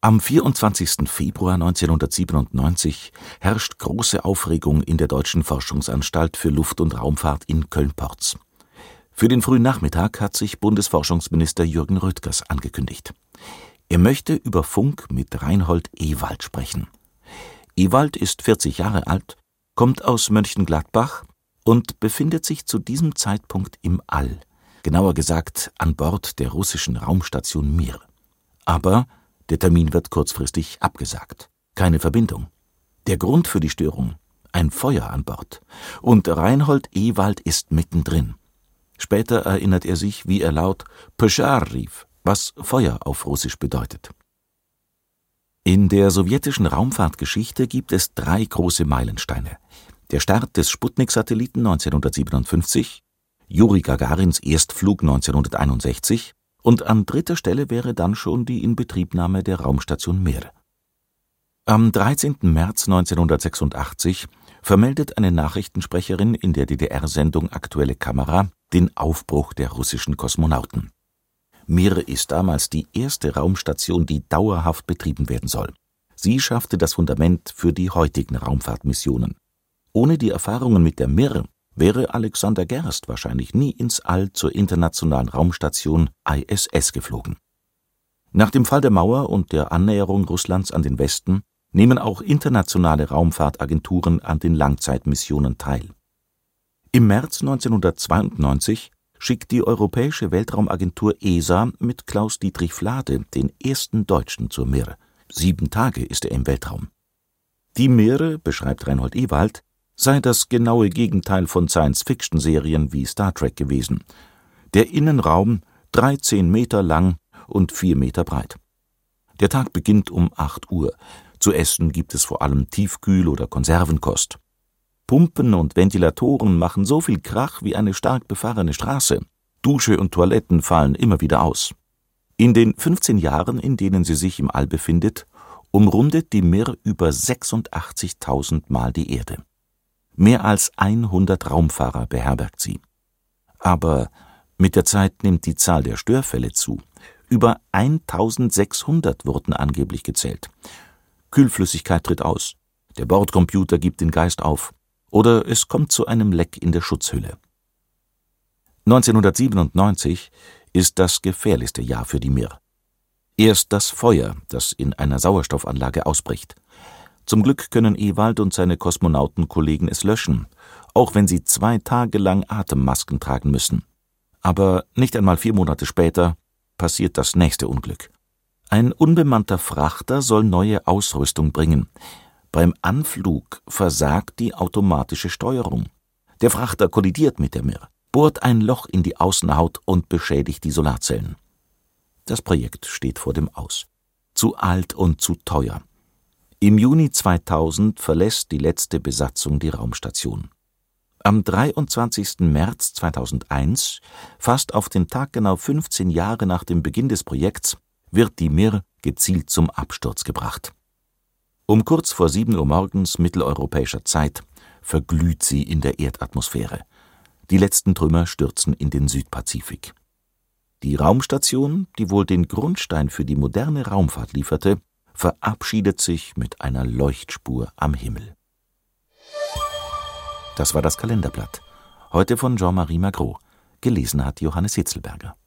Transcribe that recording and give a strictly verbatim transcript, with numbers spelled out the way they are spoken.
Am vierundzwanzigsten Februar neunzehnhundertsiebenundneunzig herrscht große Aufregung in der Deutschen Forschungsanstalt für Luft- und Raumfahrt in Köln-Porz. Für den frühen Nachmittag hat sich Bundesforschungsminister Jürgen Röttgers angekündigt. Er möchte über Funk mit Reinhold Ewald sprechen. Ewald ist vierzig Jahre alt, kommt aus Mönchengladbach und befindet sich zu diesem Zeitpunkt im All, genauer gesagt an Bord der russischen Raumstation Mir. Aber der Termin wird kurzfristig abgesagt. Keine Verbindung. Der Grund für die Störung? Ein Feuer an Bord. Und Reinhold Ewald ist mittendrin. Später erinnert er sich, wie er laut Poschar rief, was Feuer auf Russisch bedeutet. In der sowjetischen Raumfahrtgeschichte gibt es drei große Meilensteine. Der Start des Sputnik-Satelliten neunzehnhundertsiebenundfünfzig, Juri Gagarins Erstflug neunzehnhunderteinundsechzig und an dritter Stelle wäre dann schon die Inbetriebnahme der Raumstation Mir. Am dreizehnten März neunzehnhundertsechsundachtzig vermeldet eine Nachrichtensprecherin in der D D R-Sendung Aktuelle Kamera den Aufbruch der russischen Kosmonauten. Mir ist damals die erste Raumstation, die dauerhaft betrieben werden soll. Sie schaffte das Fundament für die heutigen Raumfahrtmissionen. Ohne die Erfahrungen mit der Mir wäre Alexander Gerst wahrscheinlich nie ins All zur internationalen Raumstation I S S geflogen. Nach dem Fall der Mauer und der Annäherung Russlands an den Westen nehmen auch internationale Raumfahrtagenturen an den Langzeitmissionen teil. Im März neunzehnhundertzweiundneunzig schickt die Europäische Weltraumagentur E S A mit Klaus-Dietrich Flade den ersten Deutschen zur Mir. Sieben Tage ist er im Weltraum. Die Mir, beschreibt Reinhold Ewald, sei das genaue Gegenteil von Science-Fiction-Serien wie Star Trek gewesen. Der Innenraum dreizehn Meter lang und vier Meter breit. Der Tag beginnt um acht Uhr. Zu essen gibt es vor allem Tiefkühl- oder Konservenkost. Pumpen und Ventilatoren machen so viel Krach wie eine stark befahrene Straße. Dusche und Toiletten fallen immer wieder aus. In den fünfzehn Jahren, in denen sie sich im All befindet, umrundet die Mir über sechsundachtzigtausend Mal die Erde. Mehr als hundert Raumfahrer beherbergt sie. Aber mit der Zeit nimmt die Zahl der Störfälle zu. Über eintausendsechshundert wurden angeblich gezählt. Kühlflüssigkeit tritt aus, der Bordcomputer gibt den Geist auf oder es kommt zu einem Leck in der Schutzhülle. neunzehnhundertsiebenundneunzig ist das gefährlichste Jahr für die Mir. Erst das Feuer, das in einer Sauerstoffanlage ausbricht. Zum Glück können Ewald und seine Kosmonautenkollegen es löschen, auch wenn sie zwei Tage lang Atemmasken tragen müssen. Aber nicht einmal vier Monate später passiert das nächste Unglück. Ein unbemannter Frachter soll neue Ausrüstung bringen. Beim Anflug versagt die automatische Steuerung. Der Frachter kollidiert mit der Mir, bohrt ein Loch in die Außenhaut und beschädigt die Solarzellen. Das Projekt steht vor dem Aus. Zu alt und zu teuer. Im Juni zweitausend verlässt die letzte Besatzung die Raumstation. Am dreiundzwanzigsten März zweitausendeins, fast auf den Tag genau fünfzehn Jahre nach dem Beginn des Projekts, wird die Mir gezielt zum Absturz gebracht. Um kurz vor sieben Uhr morgens mitteleuropäischer Zeit verglüht sie in der Erdatmosphäre. Die letzten Trümmer stürzen in den Südpazifik. Die Raumstation, die wohl den Grundstein für die moderne Raumfahrt lieferte, verabschiedet sich mit einer Leuchtspur am Himmel. Das war das Kalenderblatt. Heute von Jean-Marie Magro. Gelesen hat Johannes Hitzelberger.